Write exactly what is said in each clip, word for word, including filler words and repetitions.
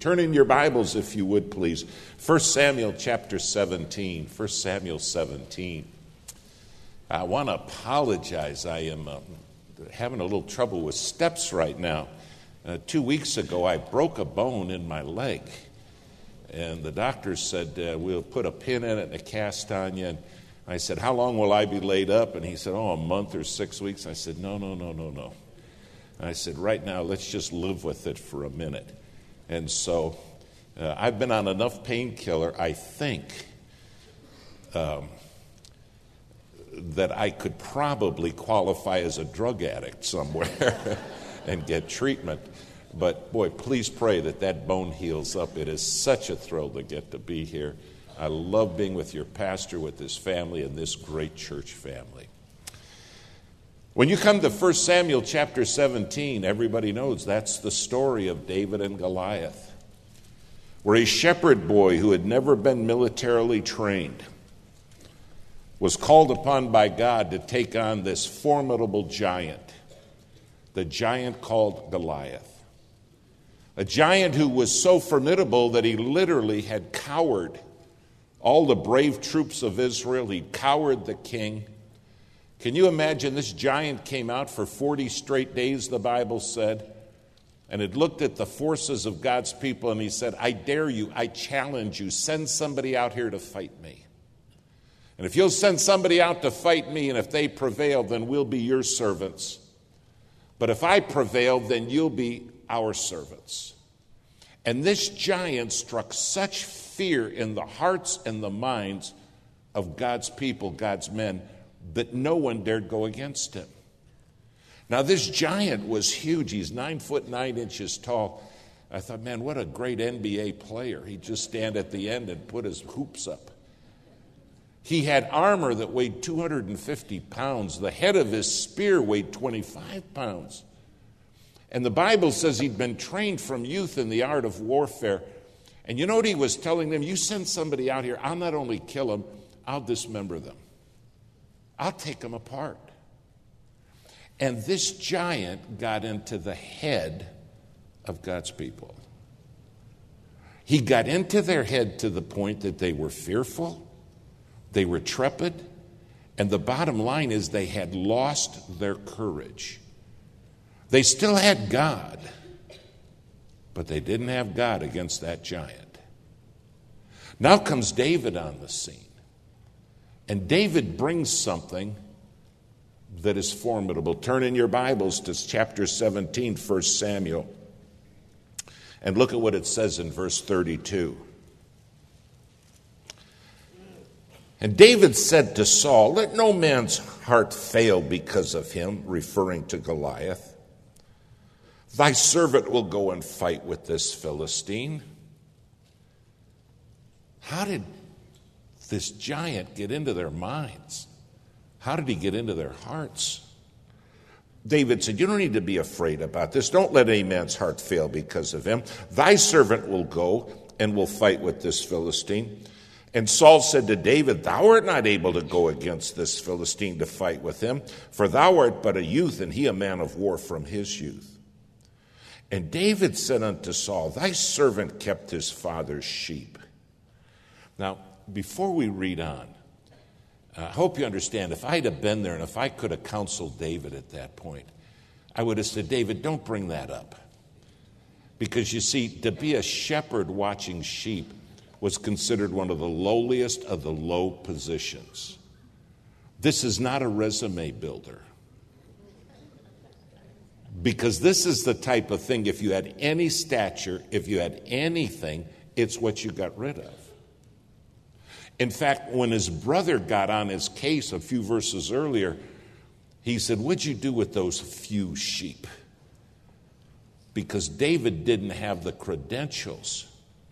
Turn in your Bibles, if you would, please. First Samuel chapter seventeen. First Samuel seventeen. I want to apologize. I am uh, having a little trouble with steps right now. Uh, two weeks ago, I broke a bone in my leg. And the doctor said, uh, we'll put a pin in it and a cast on you. And I said, how long will I be laid up? And he said, oh, a month or six weeks. I said, no, no, no, no, no. And I said, right now, let's just live with it for a minute. And so uh, I've been on enough painkiller, I think, um, that I could probably qualify as a drug addict somewhere and get treatment. But, boy, please pray that that bone heals up. It is such a thrill to get to be here. I love being with your pastor, with his family, and this great church family. When you come to First Samuel chapter seventeen, everybody knows that's the story of David and Goliath, where a shepherd boy who had never been militarily trained was called upon by God to take on this formidable giant, the giant called Goliath. A giant who was so formidable that he literally had cowered all the brave troops of Israel. He'd cowered the king. Can you imagine this giant came out for forty straight days, the Bible said, and had looked at the forces of God's people, and he said, I dare you, I challenge you, send somebody out here to fight me. And if you'll send somebody out to fight me, and if they prevail, then we'll be your servants. But if I prevail, then you'll be our servants. And this giant struck such fear in the hearts and the minds of God's people, God's men, that no one dared go against him. Now, this giant was huge. He's nine foot nine inches tall. I thought, man, what a great N B A player. He'd just stand at the end and put his hoops up. He had armor that weighed two hundred fifty pounds. The head of his spear weighed twenty-five pounds. And the Bible says he'd been trained from youth in the art of warfare. And you know what he was telling them? You send somebody out here, I'll not only kill them, I'll dismember them. I'll take them apart. And this giant got into the head of God's people. He got into their head to the point that they were fearful, they were trepid, and the bottom line is they had lost their courage. They still had God, but they didn't have God against that giant. Now comes David on the scene. And David brings something that is formidable. Turn in your Bibles to chapter seventeen, First Samuel, and look at what it says in verse thirty-two. And David said to Saul, let no man's heart fail because of him, referring to Goliath. Thy servant will go and fight with this Philistine. How did this giant get into their minds? How did he get into their hearts? David said, you don't need to be afraid about this. Don't let any man's heart fail because of him. Thy servant will go and will fight with this Philistine. And Saul said to David, thou art not able to go against this Philistine to fight with him, for thou art but a youth, and he a man of war from his youth. And David said unto Saul, thy servant kept his father's sheep. Now, before we read on, I hope you understand, if I'd have been there and if I could have counseled David at that point, I would have said, David, don't bring that up. Because you see, to be a shepherd watching sheep was considered one of the lowliest of the low positions. This is not a resume builder. Because this is the type of thing, if you had any stature, if you had anything, it's what you got rid of. In fact, when his brother got on his case a few verses earlier, he said, what'd you do with those few sheep? Because David didn't have the credentials.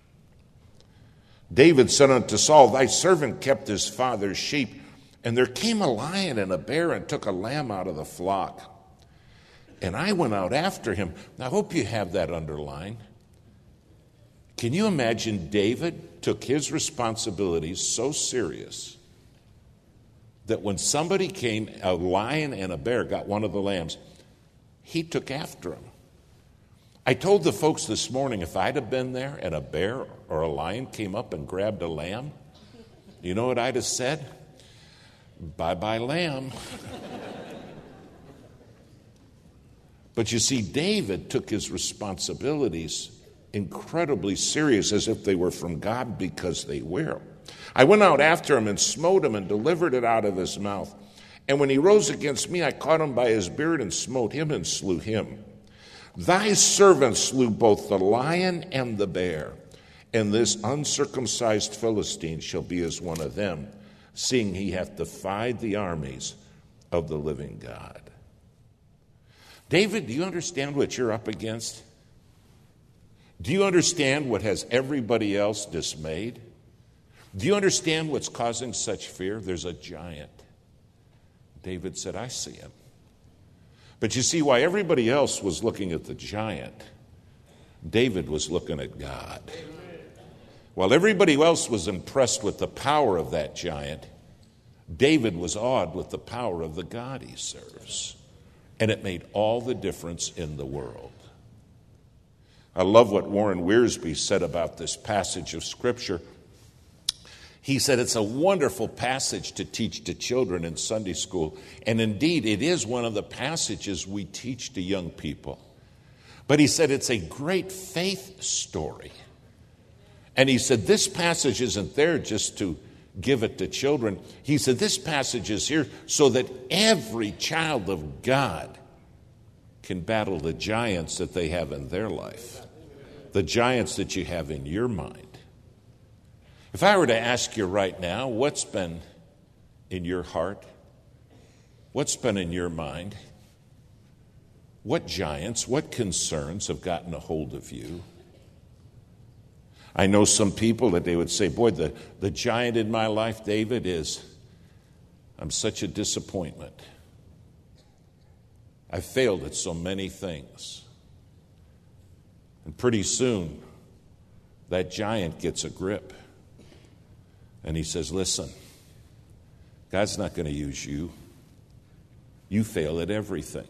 David said unto Saul, thy servant kept his father's sheep, and there came a lion and a bear and took a lamb out of the flock. And I went out after him. Now, I hope you have that underlined. Can you imagine David took his responsibilities so serious that when somebody came, a lion and a bear got one of the lambs, he took after him. I told the folks this morning, if I'd have been there and a bear or a lion came up and grabbed a lamb, you know what I'd have said? Bye-bye, lamb. But you see, David took his responsibilities incredibly serious, as if they were from God, because they were. I went out after him and smote him and delivered it out of his mouth. And when he rose against me, I caught him by his beard and smote him and slew him. Thy servant slew both the lion and the bear, and this uncircumcised Philistine shall be as one of them, seeing he hath defied the armies of the living God. David, do you understand what you're up against? Do you understand what has everybody else dismayed? Do you understand what's causing such fear? There's a giant. David said, I see him. But you see, why everybody else was looking at the giant, David was looking at God. While everybody else was impressed with the power of that giant, David was awed with the power of the God he serves. And it made all the difference in the world. I love what Warren Wiersbe said about this passage of Scripture. He said it's a wonderful passage to teach to children in Sunday school. And indeed, it is one of the passages we teach to young people. But he said it's a great faith story. And he said this passage isn't there just to give it to children. He said this passage is here so that every child of God can battle the giants that they have in their life, the giants that you have in your mind. If I were to ask you right now, what's been in your heart? What's been in your mind? What giants, what concerns have gotten a hold of you? I know some people that they would say, boy, the, the giant in my life, David, is I'm such a disappointment. I failed at so many things. And pretty soon, that giant gets a grip. And he says, listen, God's not going to use you. You fail at everything.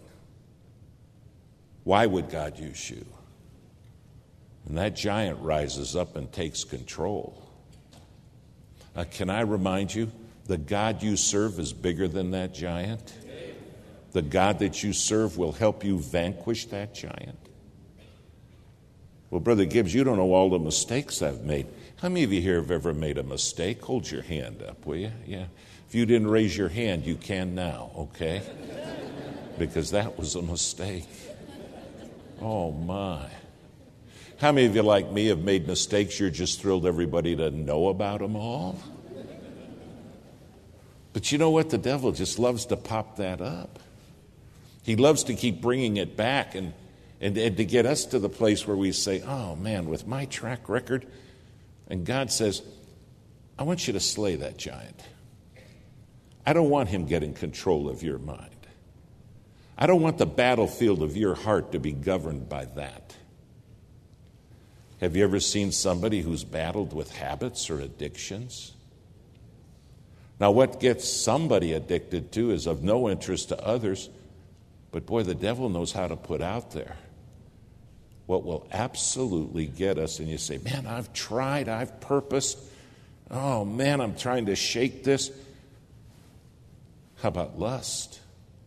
Why would God use you? And that giant rises up and takes control. Uh, can I remind you, the God you serve is bigger than that giant. The God that you serve will help you vanquish that giant. Well, Brother Gibbs, you don't know all the mistakes I've made. How many of you here have ever made a mistake? Hold your hand up, will you? Yeah. If you didn't raise your hand, you can now, okay? Because that was a mistake. Oh, my. How many of you, like me, have made mistakes you're just thrilled everybody to know about them all? But you know what? The devil just loves to pop that up. He loves to keep bringing it back and, and, and to get us to the place where we say, oh, man, with my track record. And God says, I want you to slay that giant. I don't want him getting control of your mind. I don't want the battlefield of your heart to be governed by that. Have you ever seen somebody who's battled with habits or addictions? Now, what gets somebody addicted to is of no interest to others, but boy, the devil knows how to put out there what will absolutely get us. And you say, man, I've tried, I've purposed. Oh, man, I'm trying to shake this. How about lust?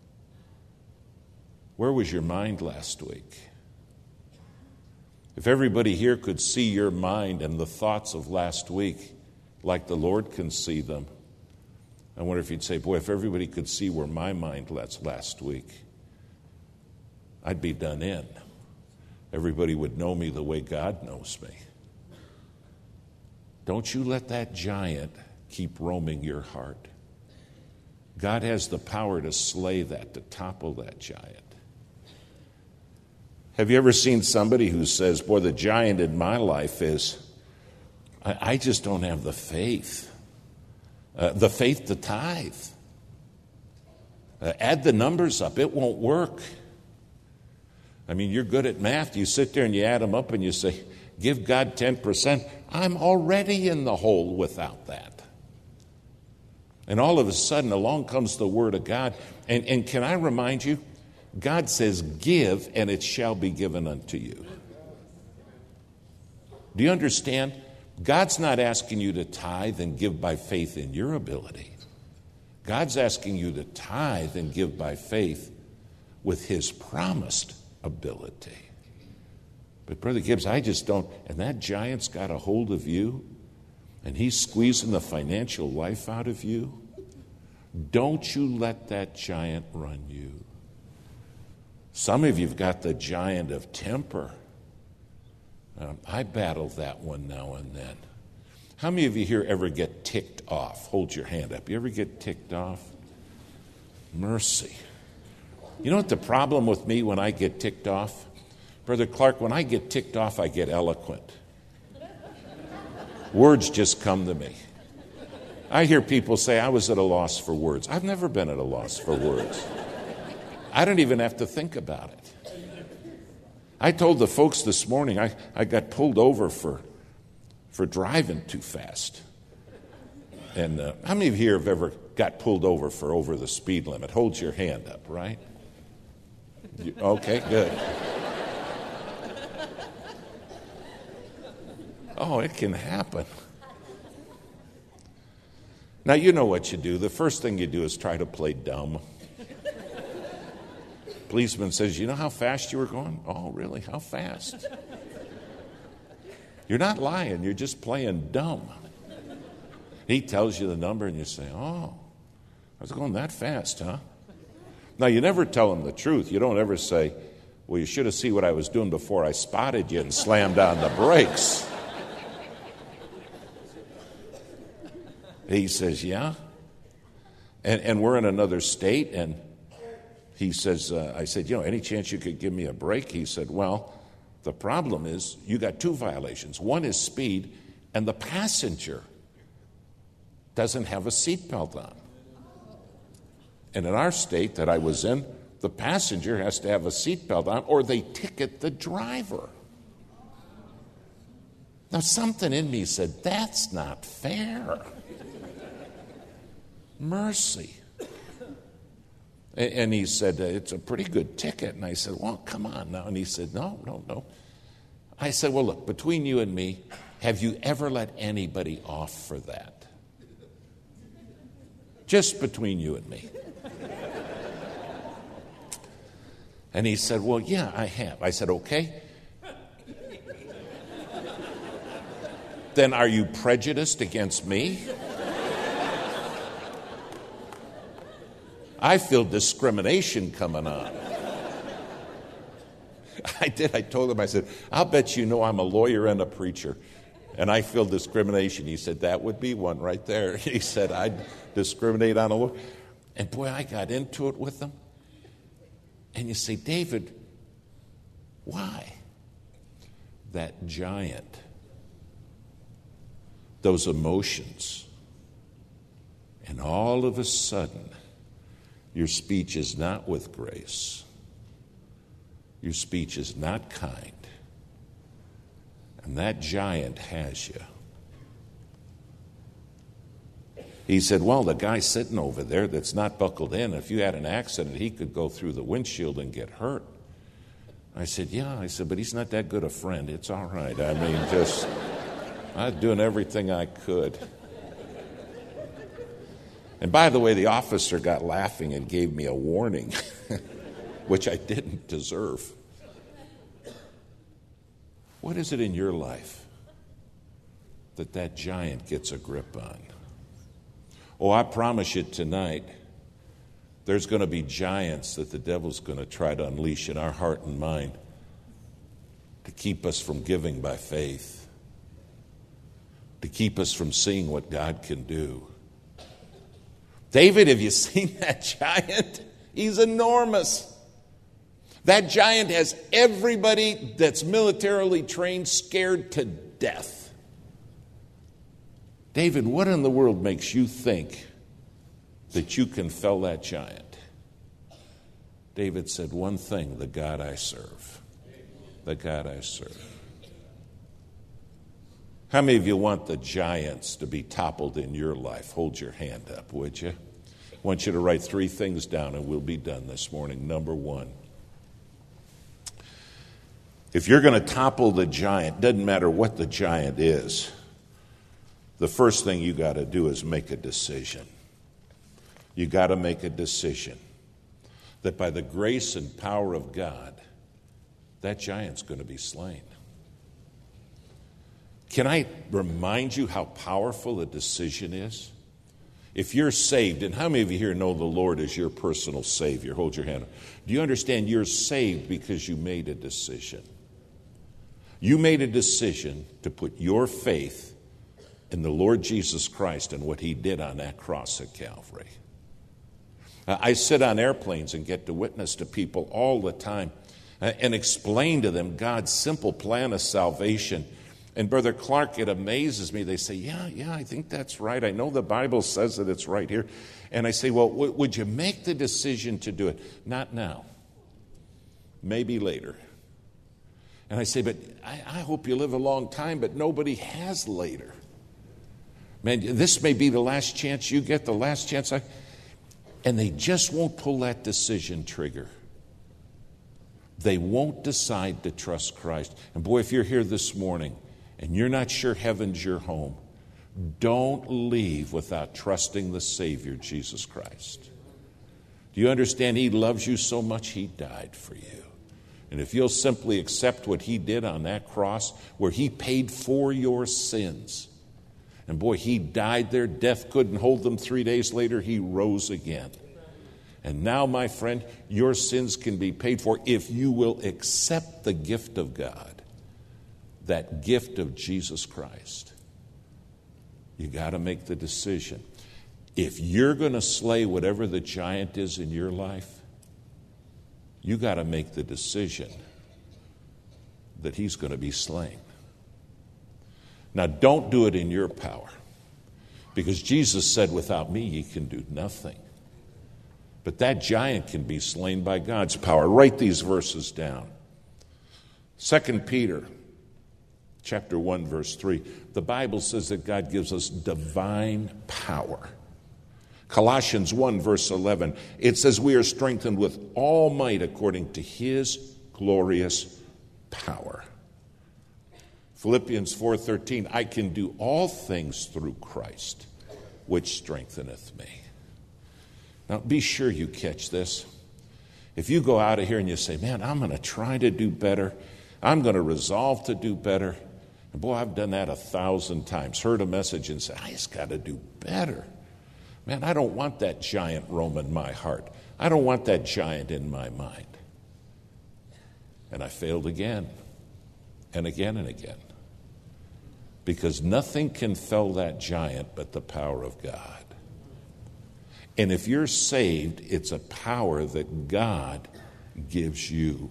Where was your mind last week? If everybody here could see your mind and the thoughts of last week like the Lord can see them, I wonder if you'd say, boy, if everybody could see where my mind was last week, I'd be done in. Everybody would know me the way God knows me. Don't you let that giant keep roaming your heart. God has the power to slay that, to topple that giant. Have you ever seen somebody who says, boy, the giant in my life is, I, I just don't have the faith. Uh, the faith to tithe. Uh, add the numbers up. It won't work. I mean, you're good at math. You sit there and you add them up and you say, give God ten percent. I'm already in the hole without that. And all of a sudden, along comes the Word of God. And, and can I remind you, God says, give, and it shall be given unto you. Do you understand? God's not asking you to tithe and give by faith in your ability. God's asking you to tithe and give by faith with his promised ability. But Brother Gibbs, I just don't, and that giant's got a hold of you, and he's squeezing the financial life out of you. Don't you let that giant run you. Some of you have got the giant of temper. Um, I battle that one now and then. How many of you here ever get ticked off? Hold your hand up. You ever get ticked off? Mercy. You know what the problem with me when I get ticked off? Brother Clark, when I get ticked off, I get eloquent. Words just come to me. I hear people say, I was at a loss for words. I've never been at a loss for words. I don't even have to think about it. I told the folks this morning I, I got pulled over for, for driving too fast. And uh, how many of you here have ever got pulled over for over the speed limit? Hold your hand up, right? You, okay, good. Oh, it can happen. Now, you know what you do. The first thing you do is try to play dumb. Policeman says, you know how fast you were going? Oh, really? How fast? You're not lying. You're just playing dumb. He tells you the number and you say, oh, I was going that fast, huh? Now, you never tell him the truth. You don't ever say, well, you should have seen what I was doing before I spotted you and slammed on the brakes. He says, yeah. And, and we're in another state, and he says, uh, I said, you know, any chance you could give me a break? He said, well, the problem is you got two violations. One is speed, and the passenger doesn't have a seatbelt on. And in our state that I was in, the passenger has to have a seatbelt on or they ticket the driver. Now, something in me said, that's not fair. Mercy. And he said, it's a pretty good ticket. And I said, well, come on now. And he said, no, no, no. I said, well, look, between you and me, have you ever let anybody off for that? Just between you and me. And he said, well, yeah, I have. I said, okay. Then are you prejudiced against me? I feel discrimination coming on. I did. I told him, I said, I'll bet you know I'm a lawyer and a preacher, and I feel discrimination. He said, that would be one right there. He said, I'd discriminate on a lawyer. And boy, I got into it with them. And you say, David, why? That giant, those emotions, and all of a sudden, your speech is not with grace. Your speech is not kind. And that giant has you. He said, well, the guy sitting over there that's not buckled in, if you had an accident, he could go through the windshield and get hurt. I said, yeah. I said, but he's not that good a friend. It's all right. I mean, just, I was doing everything I could. And by the way, the officer got laughing and gave me a warning, which I didn't deserve. What is it in your life that that giant gets a grip on? Oh, I promise you tonight, there's going to be giants that the devil's going to try to unleash in our heart and mind to keep us from giving by faith, to keep us from seeing what God can do. David, have you seen that giant? He's enormous. That giant has everybody that's militarily trained scared to death. David, what in the world makes you think that you can fell that giant? David said, one thing, the God I serve. The God I serve. How many of you want the giants to be toppled in your life? Hold your hand up, would you? I want you to write three things down and we'll be done this morning. Number one, If you're going to topple the giant, doesn't matter what the giant is, the first thing you got to do is make a decision. You got to make a decision that by the grace and power of God, that giant's going to be slain. Can I remind you how powerful a decision is? If you're saved, and how many of you here know the Lord as your personal Savior? Hold your hand up. Do you understand you're saved because you made a decision? You made a decision to put your faith in the Lord Jesus Christ and what He did on that cross at Calvary. I sit on airplanes and get to witness to people all the time and explain to them God's simple plan of salvation. And Brother Clark, it amazes me. They say, yeah, yeah, I think that's right. I know the Bible says that it's right here. And I say, well, w- would you make the decision to do it? Not now. Maybe later. And I say, but I, I hope you live a long time, but nobody has later. Man, this may be the last chance you get, the last chance I... And they just won't pull that decision trigger. They won't decide to trust Christ. And boy, if you're here this morning and you're not sure heaven's your home, don't leave without trusting the Savior, Jesus Christ. Do you understand He loves you so much He died for you? And if you'll simply accept what He did on that cross, where He paid for your sins, and boy, He died there, death couldn't hold them. Three days later, He rose again. And now, my friend, your sins can be paid for if you will accept the gift of God. That gift of Jesus Christ. You got to make the decision. If you're going to slay whatever the giant is in your life, you got to make the decision that he's going to be slain. Now, don't do it in your power, because Jesus said, without me, ye can do nothing. But that giant can be slain by God's power. Write these verses down. Second Peter chapter one, verse three. The Bible says that God gives us divine power. Colossians one, verse eleven. It says we are strengthened with all might according to His glorious power. Philippians four thirteen. I can do all things through Christ, which strengtheneth me. Now, be sure you catch this. If you go out of here and you say, man, I'm going to try to do better. I'm going to resolve to do better. And boy, I've done that a thousand times. Heard a message and said, I just got to do better. Man, I don't want that giant roaming my heart. I don't want that giant in my mind. And I failed again and again and again. Because nothing can fell that giant but the power of God. And if you're saved, it's a power that God gives you.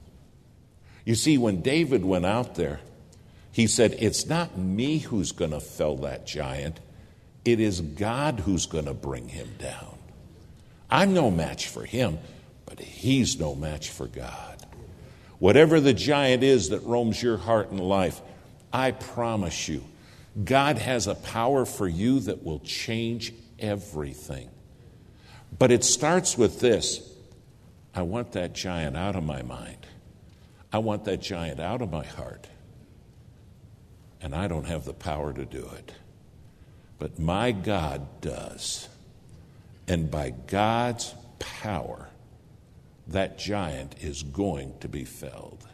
You see, when David went out there, he said, it's not me who's going to fell that giant. It is God who's going to bring him down. I'm no match for him, but he's no match for God. Whatever the giant is that roams your heart and life, I promise you, God has a power for you that will change everything. But it starts with this. I want that giant out of my mind. I want that giant out of my heart. And I don't have the power to do it. But my God does. And by God's power, that giant is going to be felled.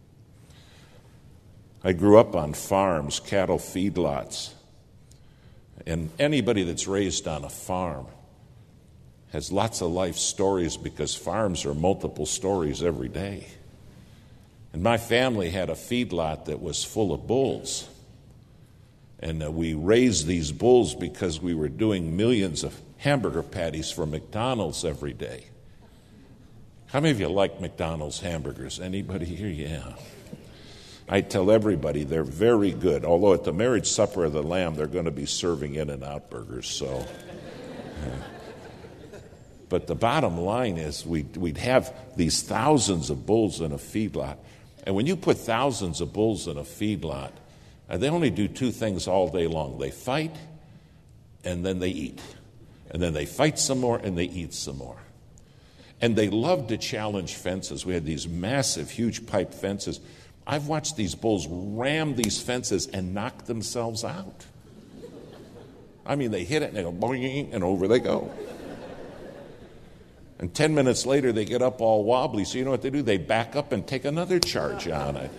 I grew up on farms, cattle feedlots. And anybody that's raised on a farm has lots of life stories, because farms are multiple stories every day. And my family had a feedlot that was full of bulls. And uh, we raised these bulls because we were doing millions of hamburger patties for McDonald's every day. How many of you like McDonald's hamburgers? Anybody here? Yeah. I tell everybody they're very good. Although at the marriage supper of the Lamb, they're going to be serving In-N-Out burgers. So, yeah. But the bottom line is we'd, we'd have these thousands of bulls in a feedlot. And when you put thousands of bulls in a feedlot, uh, they only do two things all day long. They fight, and then they eat. And then they fight some more, and they eat some more. And they love to challenge fences. We had these massive, huge pipe fences. I've watched these bulls ram these fences and knock themselves out. I mean, they hit it and they go boing, and over they go. And ten minutes later, they get up all wobbly. So you know what they do? They back up and take another charge on it.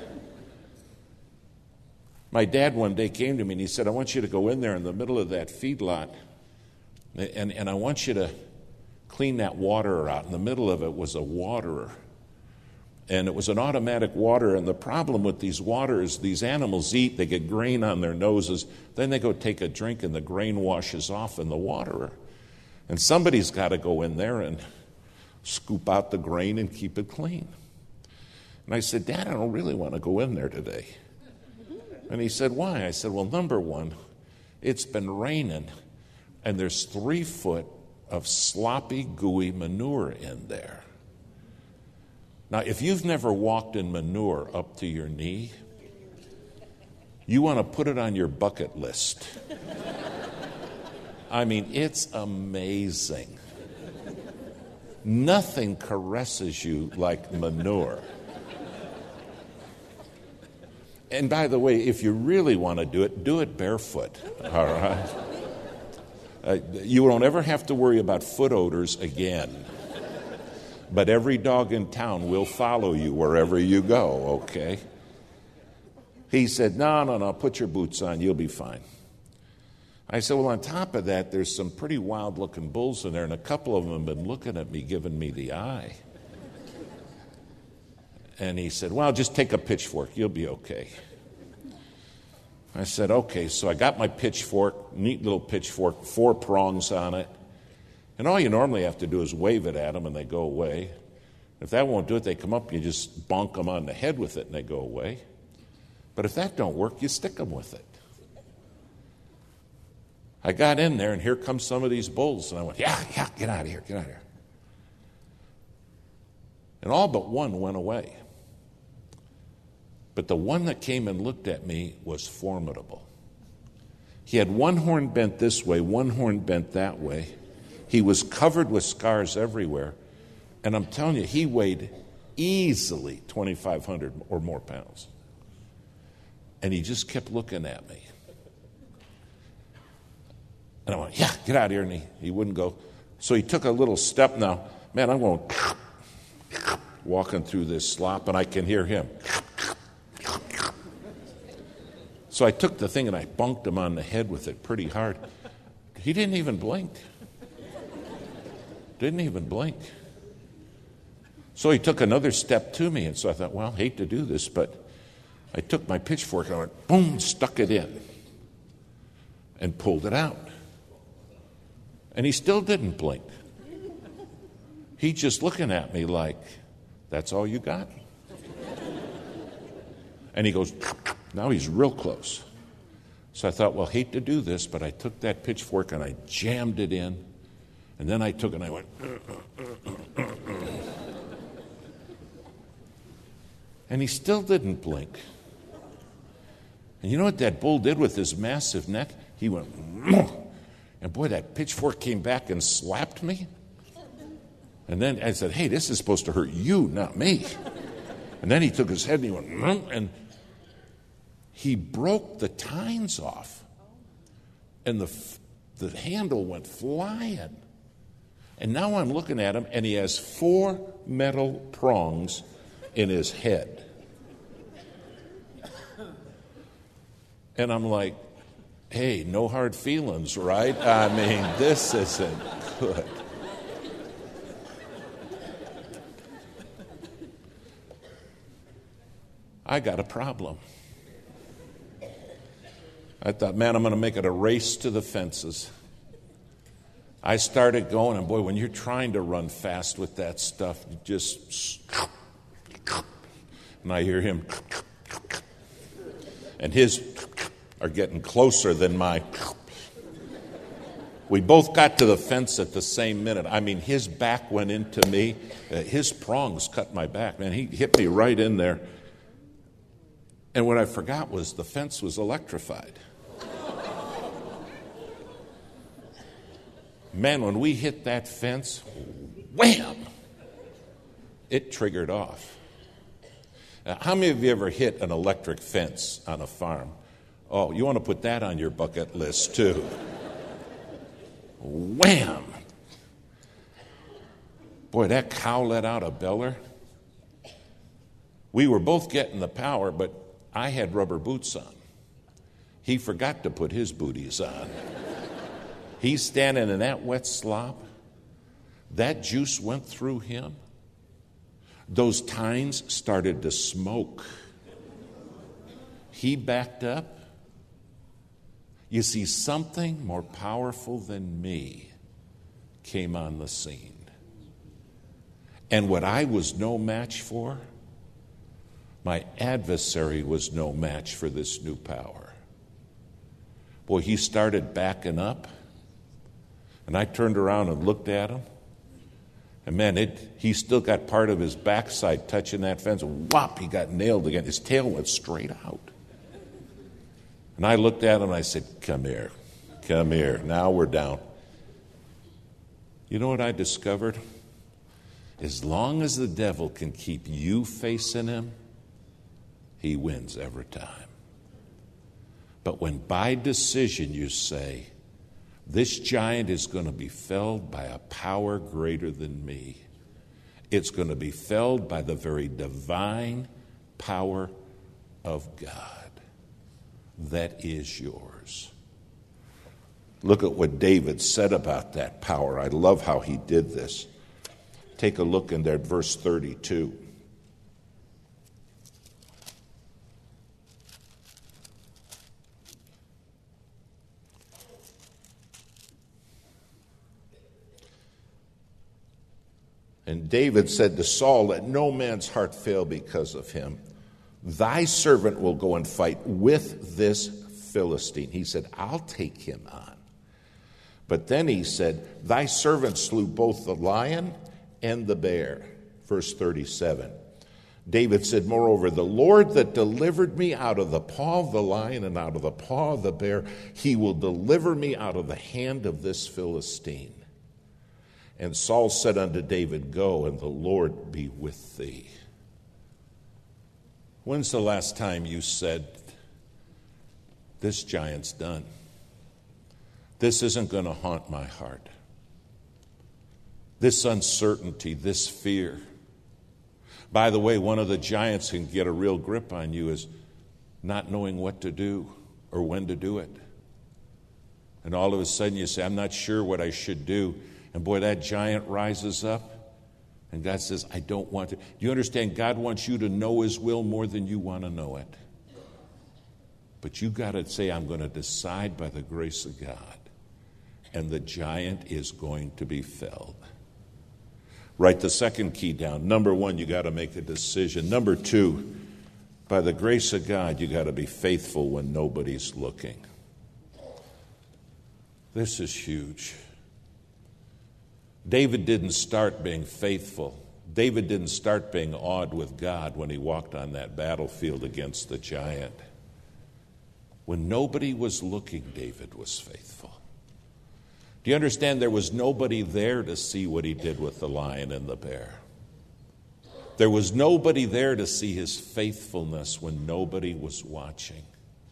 My dad one day came to me and he said, I want you to go in there in the middle of that feedlot, and, and I want you to clean that waterer out. In the middle of it was a waterer. And it was an automatic waterer. And the problem with these waterers, these animals eat, they get grain on their noses, then they go take a drink and the grain washes off in the waterer. And somebody's got to go in there and scoop out the grain and keep it clean. And I said, Dad, I don't really want to go in there today. And he said, why? I said, well, number one, it's been raining, and there's three foot of sloppy, gooey manure in there. Now, if you've never walked in manure up to your knee, you want to put it on your bucket list. I mean, it's amazing. Nothing caresses you like manure. And by the way, if you really want to do it, do it barefoot, all right? Uh, you won't ever have to worry about foot odors again. But every dog in town will follow you wherever you go, okay? He said, no, no, no, put your boots on, you'll be fine. I said, well, on top of that, there's some pretty wild-looking bulls in there, and a couple of them have been looking at me, giving me the eye. And he said, well, just take a pitchfork. You'll be okay. I said, okay. So I got my pitchfork, neat little pitchfork, four prongs on it. And all you normally have to do is wave it at them and they go away. If that won't do it, they come up and you just bonk them on the head with it and they go away. But if that don't work, you stick them with it. I got in there and here come some of these bulls. And I went, yeah, yeah, get out of here, get out of here. And all but one went away. But the one that came and looked at me was formidable. He had one horn bent this way, one horn bent that way. He was covered with scars everywhere. And I'm telling you, he weighed easily twenty-five hundred or more pounds. And he just kept looking at me. And I went, yeah, get out of here. And he, he wouldn't go. So he took a little step now. Man, I'm going walking through this slop, and I can hear him. So I took the thing and I bunked him on the head with it pretty hard. He didn't even blink. Didn't even blink. So he took another step to me, and so I thought, well, I hate to do this, but I took my pitchfork and I went, boom, stuck it in and pulled it out. And he still didn't blink. He just looking at me like, that's all you got? And he goes, now he's real close. So I thought, well, hate to do this, but I took that pitchfork and I jammed it in. And then I took it and I went, uh, uh, uh, uh, uh. And he still didn't blink. And you know what that bull did with his massive neck? He went, and boy, that pitchfork came back and slapped me. And then I said, hey, this is supposed to hurt you, not me. And then he took his head and he went, and he broke the tines off. And the the handle went flying. And now I'm looking at him, and he has four metal prongs in his head. And I'm like, hey, no hard feelings, right? I mean, this isn't good. I got a problem. I thought, man, I'm going to make it a race to the fences. I started going, and boy, when you're trying to run fast with that stuff, you just, and I hear him, and his are getting closer than my. We both got to the fence at the same minute. I mean, his back went into me. Uh, his prongs cut my back. Man, he hit me right in there. And what I forgot was the fence was electrified. Man, when we hit that fence, wham! It triggered off. Uh, how many of you ever hit an electric fence on a farm? Oh, you want to put that on your bucket list too. Wham! Boy, that cow let out a beller. We were both getting the power, but I had rubber boots on. He forgot to put his booties on. He's standing in that wet slop. That juice went through him. Those tines started to smoke. He backed up. You see, something more powerful than me came on the scene. And what I was no match for, my adversary was no match for this new power. Boy, he started backing up, and I turned around and looked at him, and man, it, he still got part of his backside touching that fence, and whop, he got nailed again. His tail went straight out. And I looked at him and I said, come here, come here, now we're down. You know what I discovered? As long as the devil can keep you facing him, he wins every time. But when by decision you say, this giant is going to be felled by a power greater than me, it's going to be felled by the very divine power of God that is yours. Look at what David said about that power. I love how he did this. Take a look in there at verse thirty-two. And David said to Saul, let no man's heart fail because of him. Thy servant will go and fight with this Philistine. He said, I'll take him on. But then he said, thy servant slew both the lion and the bear. Verse thirty-seven. David said, moreover, the Lord that delivered me out of the paw of the lion and out of the paw of the bear, he will deliver me out of the hand of this Philistine. And Saul said unto David, go, and the Lord be with thee. When's the last time you said, this giant's done? This isn't going to haunt my heart. This uncertainty, this fear. By the way, one of the giants can get a real grip on you is not knowing what to do or when to do it. And all of a sudden you say, I'm not sure what I should do. And boy, that giant rises up. And God says, I don't want to. Do you understand? God wants you to know his will more than you want to know it. But you got to say, I'm going to decide by the grace of God. And the giant is going to be felled. Write the second key down. Number one, you got to make a decision. Number two, by the grace of God, you got to be faithful when nobody's looking. This is huge. David didn't start being faithful. David didn't start being awed with God when he walked on that battlefield against the giant. When nobody was looking, David was faithful. Do you understand? There was nobody there to see what he did with the lion and the bear. There was nobody there to see his faithfulness when nobody was watching.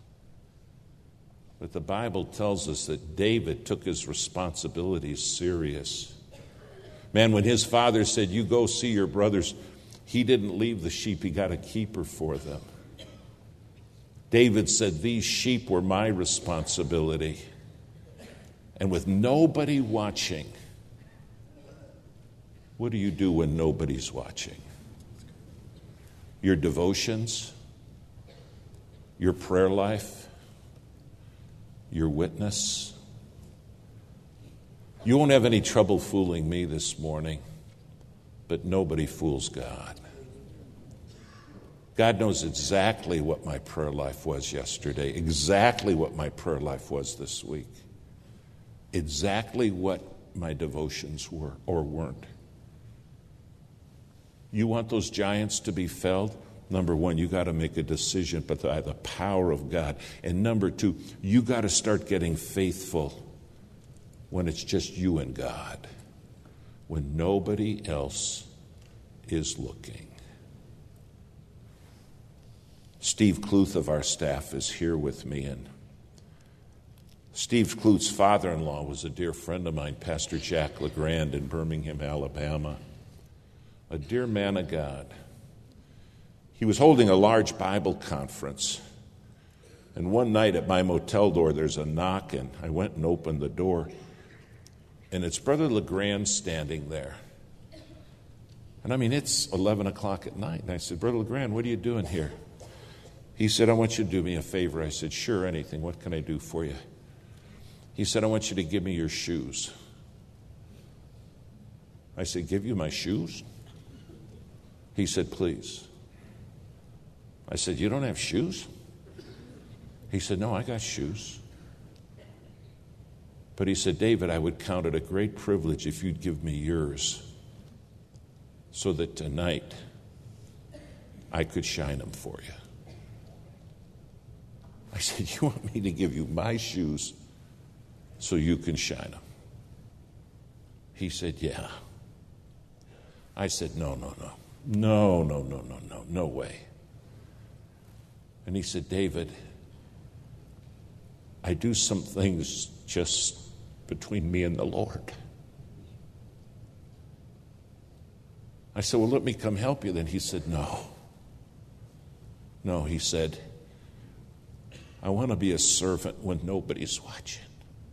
But the Bible tells us that David took his responsibilities serious. Man, when his father said, you go see your brothers, he didn't leave the sheep. He got a keeper for them. David said, these sheep were my responsibility. And with nobody watching, what do you do when nobody's watching? Your devotions, your prayer life, your witness. You won't have any trouble fooling me this morning, but nobody fools God. God knows exactly what my prayer life was yesterday, exactly what my prayer life was this week, exactly what my devotions were or weren't. You want those giants to be felled? Number one, you got to make a decision by the power of God. And number two, you got to start getting faithful when it's just you and God, when nobody else is looking. Steve Kluth of our staff is here with me, and Steve Kluth's father-in-law was a dear friend of mine, Pastor Jack LeGrand in Birmingham, Alabama, a dear man of God. He was holding a large Bible conference, and one night at my motel door there's a knock, and I went and opened the door, and it's Brother LeGrand standing there. And I mean, it's eleven o'clock at night, and I said, Brother LeGrand, what are you doing here? He said, I want you to do me a favor. I said, sure, anything. What can I do for you? He said, I want you to give me your shoes. I said, give you my shoes? He said, please. I said, you don't have shoes? He said, no, I got shoes. But he said, David, I would count it a great privilege if you'd give me yours so that tonight I could shine them for you. I said, you want me to give you my shoes so you can shine them? He said, yeah. I said, no, no, no. No, no, no, no, no, no way. And he said, David, I do some things just between me and the Lord. I said, well, let me come help you then. He said, no. No, he said, I want to be a servant when nobody's watching.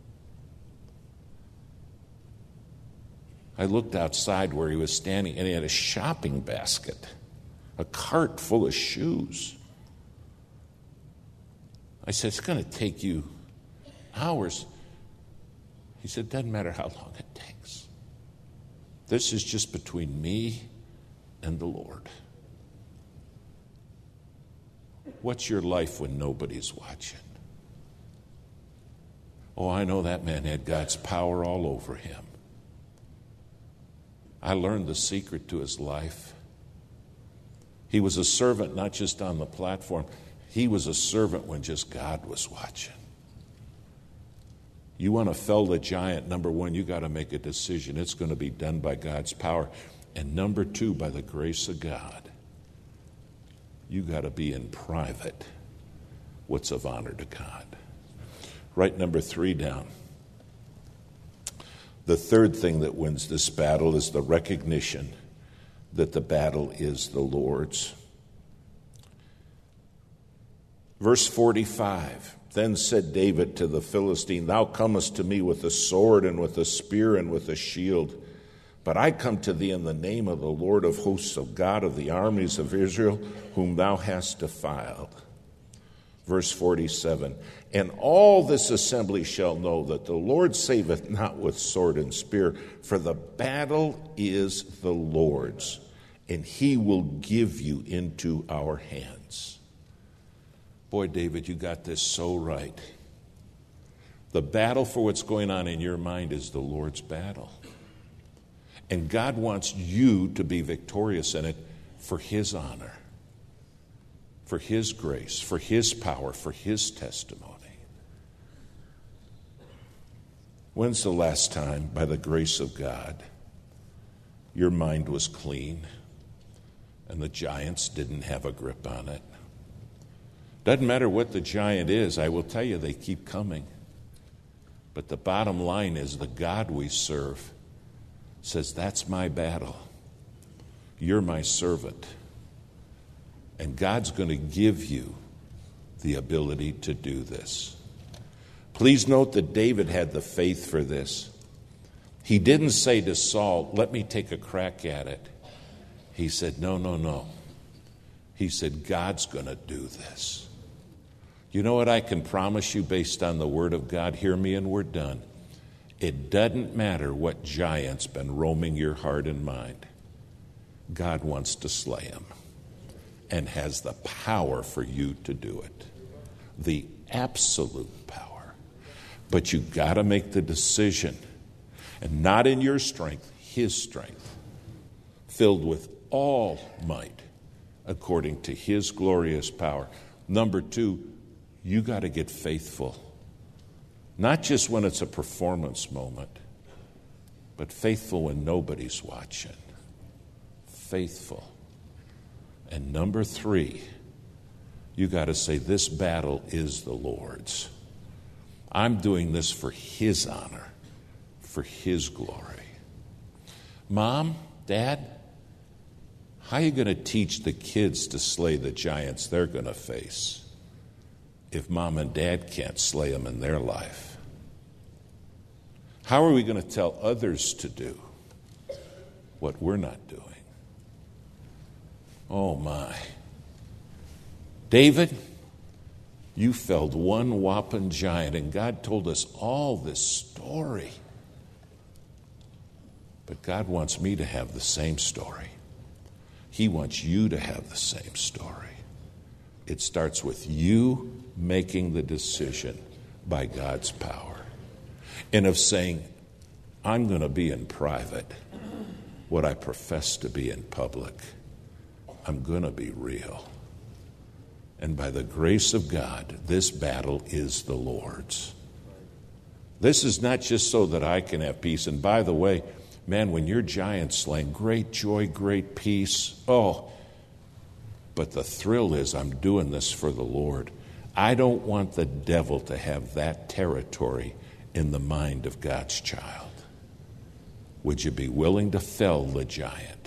I looked outside where he was standing, and he had a shopping basket, a cart full of shoes. I said, it's going to take you hours. He said, it doesn't matter how long it takes. This is just between me and the Lord. What's your life when nobody's watching? Oh, I know that man had God's power all over him. I learned the secret to his life. He was a servant not just on the platform. He was a servant when just God was watching. You want to fell the giant, number one, you got to make a decision. It's going to be done by God's power. And number two, by the grace of God. You got to be in private what's of honor to God. Write number three down. The third thing that wins this battle is the recognition that the battle is the Lord's. Verse forty-five, then said David to the Philistine, thou comest to me with a sword and with a spear and with a shield, but I come to thee in the name of the Lord of hosts, of God of the armies of Israel, whom thou hast defiled. Verse forty-seven, and all this assembly shall know that the Lord saveth not with sword and spear, for the battle is the Lord's, and he will give you into our hands. Boy, David, you got this so right. The battle for what's going on in your mind is the Lord's battle. And God wants you to be victorious in it for his honor, for his grace, for his power, for his testimony. When's the last time, by the grace of God, your mind was clean and the giants didn't have a grip on it? Doesn't matter what the giant is, I will tell you, they keep coming. But the bottom line is the God we serve says, that's my battle. You're my servant. And God's going to give you the ability to do this. Please note that David had the faith for this. He didn't say to Saul, let me take a crack at it. He said, no, no, no. He said, God's going to do this. You know what I can promise you based on the Word of God? Hear me and we're done. It doesn't matter what giant's been roaming your heart and mind. God wants to slay him and has the power for you to do it. The absolute power. But you got to make the decision, and not in your strength, his strength, filled with all might according to his glorious power. Number two, you got to get faithful. Not just when it's a performance moment, but faithful when nobody's watching. Faithful. And number three, You got to say, this battle is the Lord's. I'm doing this for His honor, for His glory. Mom, Dad, how are you going to teach the kids to slay the giants they're going to face if Mom and Dad can't slay them in their life? How are we going to tell others to do what we're not doing? Oh, my. David, you felled one whopping giant, and God told us all this story. But God wants me to have the same story. He wants you to have the same story. It starts with you making the decision by God's power. And of saying, I'm going to be in private what I profess to be in public. I'm going to be real. And by the grace of God, this battle is the Lord's. This is not just so that I can have peace. And by the way, man, when you're giant slaying, great joy, great peace. Oh, but the thrill is I'm doing this for the Lord. I don't want the devil to have that territory in the mind of God's child. Would you be willing to fell the giant